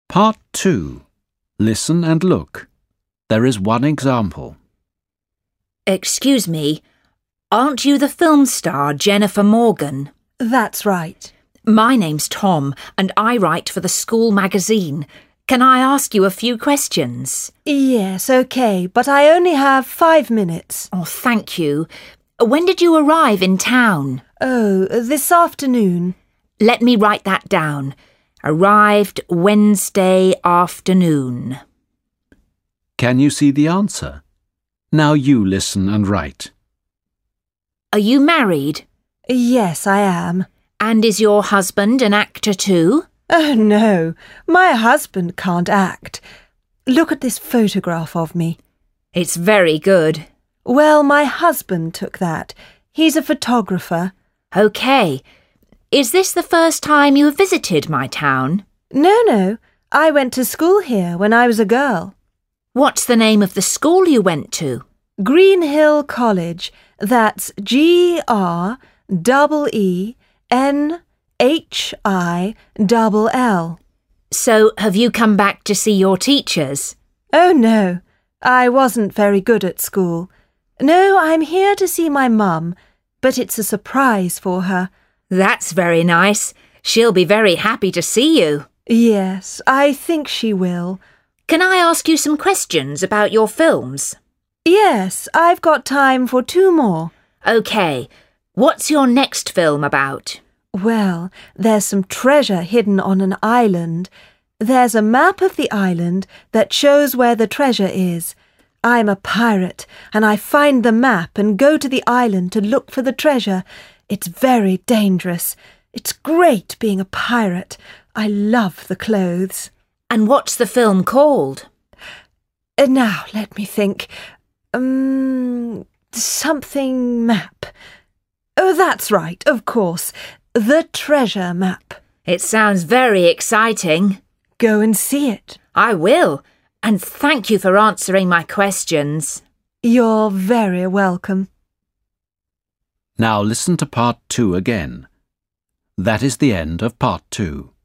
Part 2. Listen and look. There is one example. Excuse me, aren't you the film star Jennifer Morgan? That's right. My name's Tom and I write for the school magazine. Can I ask you a few questions? Yes, OK, but I only have 5 minutes. Oh, thank you. When did you arrive in town? Oh, this afternoon. Let me write that down. Arrived Wednesday afternoon. Can you see the answer? Now you listen and write. Are you married? Yes, I am. And is your husband an actor too? Oh, no, my husband can't act. Look at this photograph of me. It's very good. Well, my husband took that. He's a photographer. OK. Is this the first time you have visited my town? No, I went to school here when I was a girl. What's the name of the school you went to? Green Hill College. That's GREENHILL. So, have you come back to see your teachers? Oh, no, I wasn't very good at school. No, I'm here to see my mum, but it's a surprise for her. That's very nice. She'll be very happy to see you. Yes, I think she will. Can I ask you some questions about your films? Yes, I've got time for 2 more. OK. What's your next film about? Well, there's some treasure hidden on an island. There's a map of the island that shows where the treasure is. I'm a pirate, and I find the map and go to the island to look for the treasure. It's very dangerous. It's great being a pirate. I love the clothes. And what's the film called? Now, let me think. Something map. Oh, that's right, of course. The Treasure Map. It sounds very exciting. Go and see it. I will. And thank you for answering my questions. You're very welcome. Now listen to Part 2 again. That is the end of Part 2.